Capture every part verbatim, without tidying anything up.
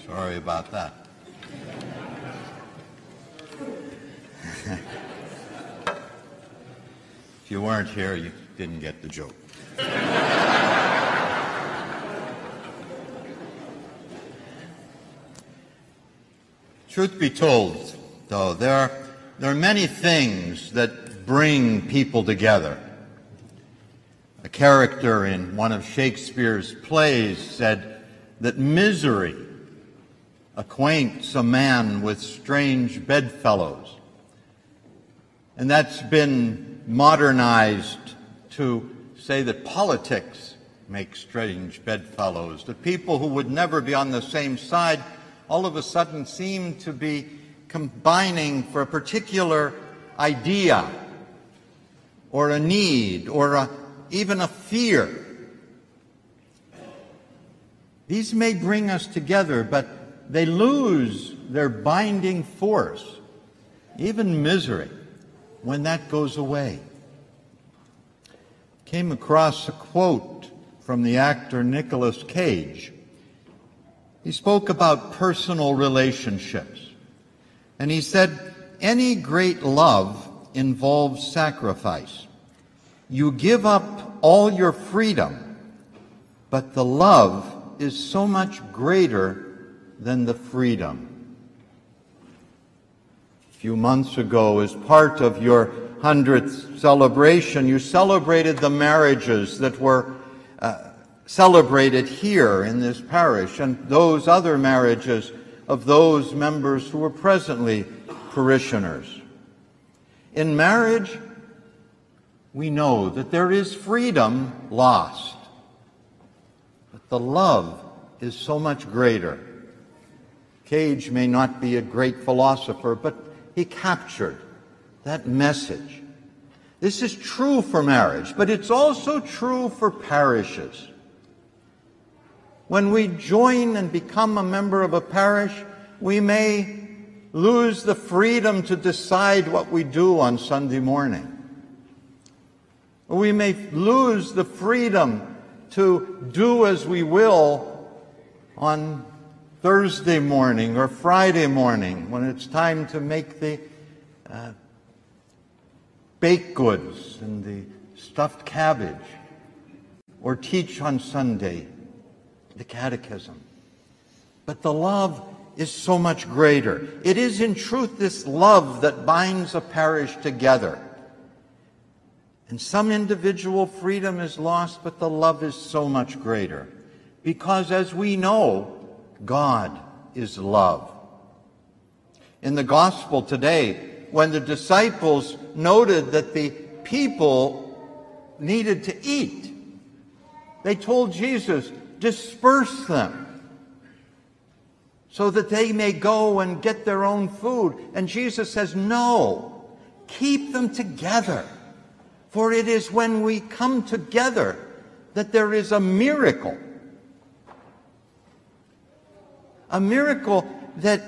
Sorry about that. If you weren't here, you didn't get the joke. Truth be told, though, there are, there are many things that bring people together. A character in one of Shakespeare's plays said that misery acquaints a man with strange bedfellows. And that's been modernized to say that politics makes strange bedfellows, that people who would never be on the same side all of a sudden seem to be combining for a particular idea or a need or a, even a fear. These may bring us together, but they lose their binding force, even misery, when that goes away. Came across a quote from the actor Nicolas Cage. He spoke about personal relationships, and he said, "Any great love involves sacrifice. You give up all your freedom, but the love is so much greater than the freedom." A few months ago, as part of your hundredth celebration, you celebrated the marriages that were uh, celebrated here in this parish and those other marriages of those members who were presently parishioners. In marriage, we know that there is freedom lost, but the love is so much greater. Cage may not be a great philosopher, but he captured that message. This is true for marriage, but it's also true for parishes. When we join and become a member of a parish, we may lose the freedom to decide what we do on Sunday morning. Or we may lose the freedom to do as we will on Thursday morning or Friday morning when it's time to make the uh, baked goods and the stuffed cabbage, or teach on Sunday the catechism. But the love is so much greater. It is in truth this love that binds a parish together. And some individual freedom is lost, but the love is so much greater. Because as we know, God is love. In the gospel today, when the disciples noted that the people needed to eat, they told Jesus, "Disperse them so that they may go and get their own food." And Jesus says, "No, keep them together. For it is when we come together that there is a miracle. A miracle that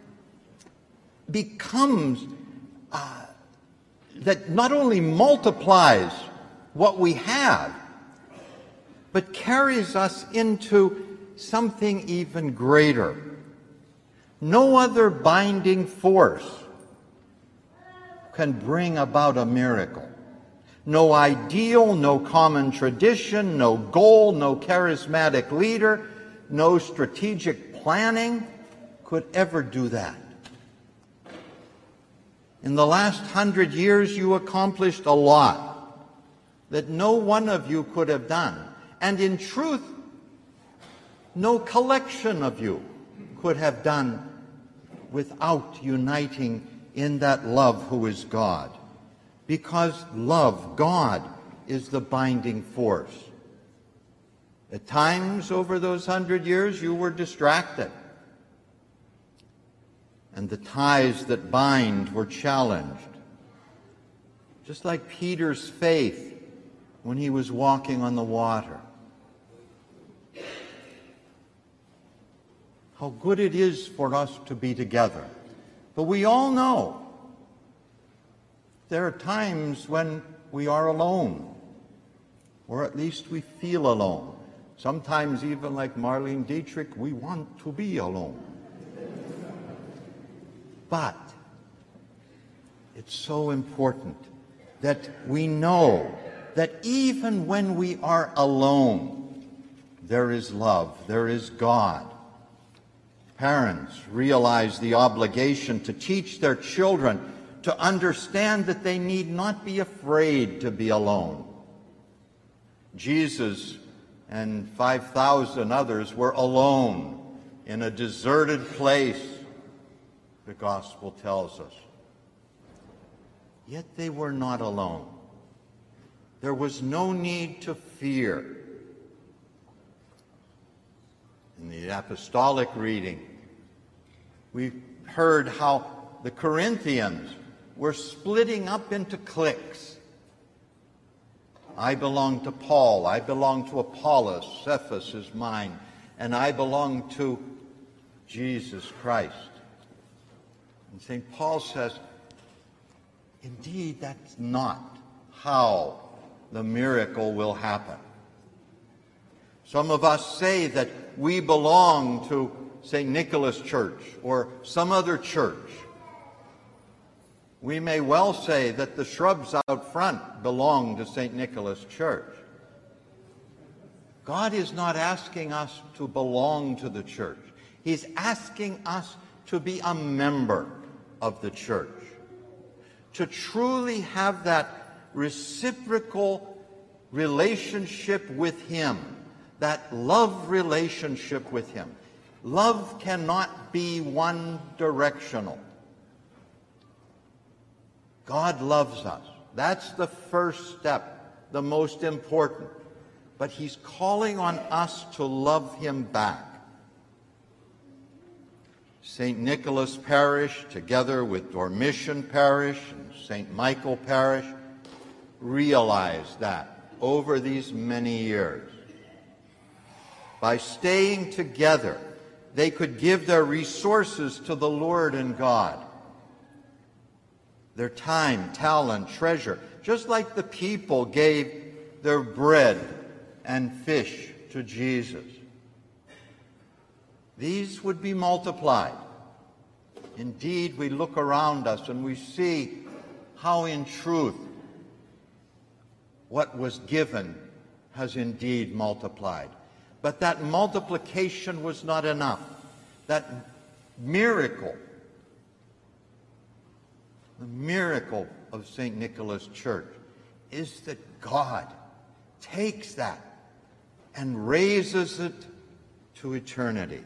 becomes, uh, that not only multiplies what we have, but carries us into something even greater. No other binding force can bring about a miracle. No ideal, no common tradition, no goal, no charismatic leader, no strategic planning could ever do that. In the last hundred years, you accomplished a lot that no one of you could have done. And in truth, no collection of you could have done without uniting in that love who is God. Because love, God, is the binding force. At times over those hundred years, you were distracted. And the ties that bind were challenged. Just like Peter's faith when he was walking on the water. How good it is for us to be together. But we all know there are times when we are alone, or at least we feel alone. Sometimes even like Marlene Dietrich, we want to be alone. But it's so important that we know that even when we are alone, there is love, there is God. Parents realize the obligation to teach their children to understand that they need not be afraid to be alone. Jesus and five thousand others were alone in a deserted place, the gospel tells us. Yet they were not alone. There was no need to fear. In the apostolic reading, we heard how the Corinthians were splitting up into cliques. I belong to Paul, I belong to Apollos, Cephas is mine, and I belong to Jesus Christ. And Saint Paul says, indeed, that's not how the miracle will happen. Some of us say that we belong to Saint Nicholas Church or some other church. We may well say that the shrubs out front belong to Saint Nicholas Church. God is not asking us to belong to the church. He's asking us to be a member of the church, to truly have that reciprocal relationship with Him, that love relationship with Him. Love cannot be one-directional. God loves us. That's the first step, the most important. But He's calling on us to love Him back. Saint Nicholas Parish, together with Dormition Parish and Saint Michael Parish, realized that over these many years. By staying together, they could give their resources to the Lord and God. Their time, talent, treasure, just like the people gave their bread and fish to Jesus. These would be multiplied. Indeed, we look around us and we see how in truth what was given has indeed multiplied. But that multiplication was not enough. That miracle, the miracle of Saint Nicholas Church, is that God takes that and raises it to eternity.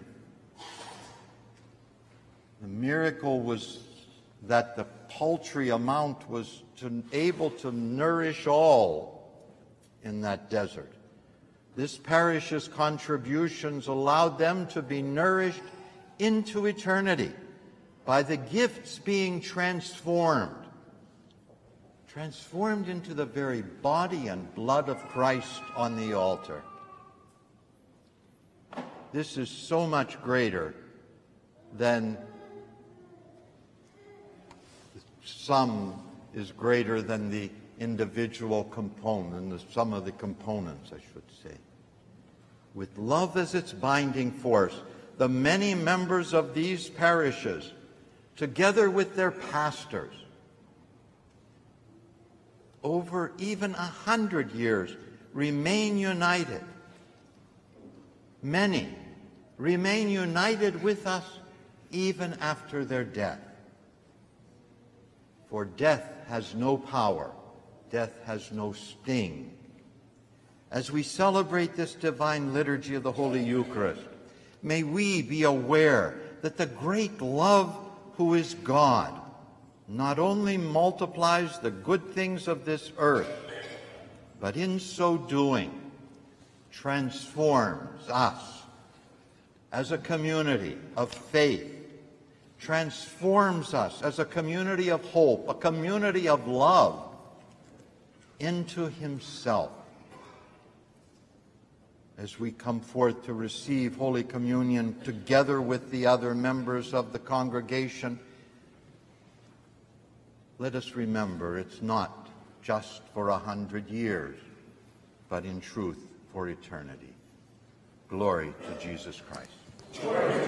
The miracle was that the paltry amount was to, able to nourish all in that desert. This parish's contributions allowed them to be nourished into eternity by the gifts being transformed, transformed into the very body and blood of Christ on the altar. This is so much greater than the sum is greater than the individual component, the sum of the components, I should say. With love as its binding force, the many members of these parishes, together with their pastors, over even a hundred years, remain united. Many remain united with us even after their death. For death has no power. Death has no sting. As we celebrate this divine liturgy of the Holy Eucharist, may we be aware that the great love who is God not only multiplies the good things of this earth, but in so doing transforms us as a community of faith, transforms us as a community of hope, a community of love, into Himself. As we come forth to receive Holy Communion together with the other members of the congregation, let us remember it's not just for a hundred years, but in truth for eternity. Glory to Jesus Christ.